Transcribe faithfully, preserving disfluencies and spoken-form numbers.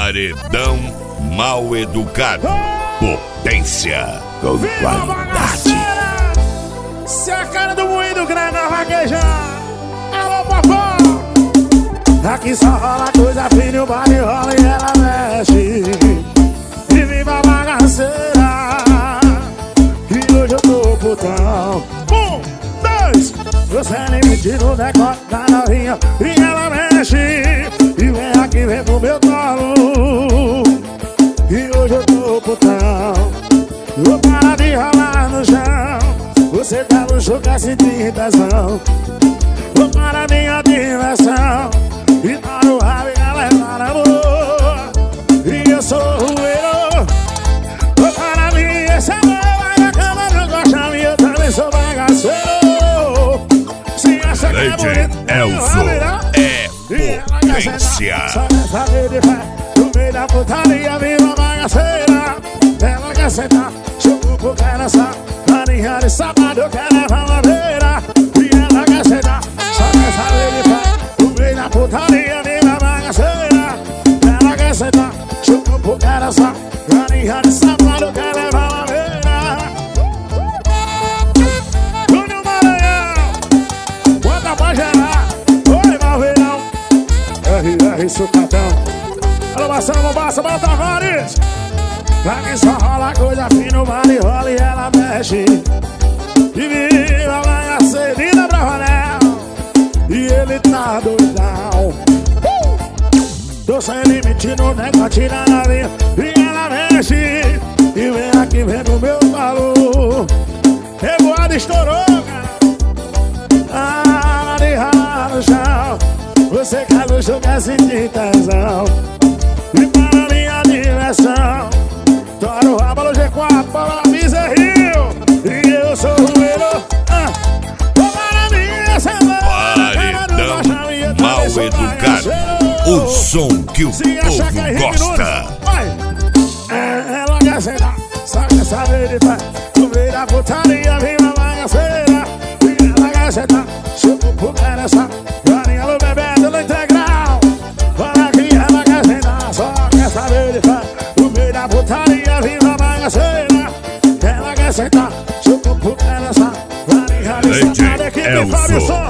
Paredão Mal Educado. Potência com qualidade. Se a cara do moído grande na vaquejar. Alô, papá. Aqui só rola coisa fina, o baile rola e ela mexe. E viva a bagaceira. E hoje eu tô putão. Um, dois. Você nem me tira o decote da novinha e ela mexe. E vem aqui, vem pro meu colo. E hoje eu tô putão. Vou parar de rolar no chão. Você tá no show que sentir tesão. Vou parar minha diversão. E tá no rabo e ela é para amor. E eu sou o herói. Vou parar minha essa boa. E a cama não gosta minha, eu também sou bagaceiro. Se acha que é bonito, Elzo é potência. só nessa vez de pé, no meio da putaria, viva bagaceira. Ela quer sentar, chupa pro cara assar. Maninha de sábado, eu quero levar uma beira. E ela quer sentar, só nessa vez de pé, no meio da putaria, viva bagaceira. Ela quer sentar, chupa pro cara assar. Maninha de sábado, eu quero levar uma beira. Júnior Maranhão, bota pra gerar. Oi, Malveirão, R R Sucatão. Alô, Marcelo Mombassa, bota Tavares. Aqui só rola coisa fina, o vale rola e ela mexe. E viva a bagaceira pra Vanel. E ele tá doidão. uh! Tô sem limite no negócio, tira na linha e ela mexe. E vem aqui, vem pro meu valor. Revoada estourou, cara. Ah, de ralar no chão. Você quer luxo, quer sentir tesão. E para minha diversão, tora o rabo no G quatro, para a Visa Rio. E eu sou o herói. Ah, para minha semana. Paredão Mal Educado. O som que o povo gosta. É, ela quer sentar, só quer saber de pé. No meio da putaria, viva a bagaceira. E ela quer sentar, chupa pro cara essa. Galinha no bebendo no integral. Olha que ela quer sentar, só quer saber de pé. No meio da putaria, viva a bagaceira. Ela quer sentar, chupa pro cara essa. Galinha de sábado, equipe Fábio Som.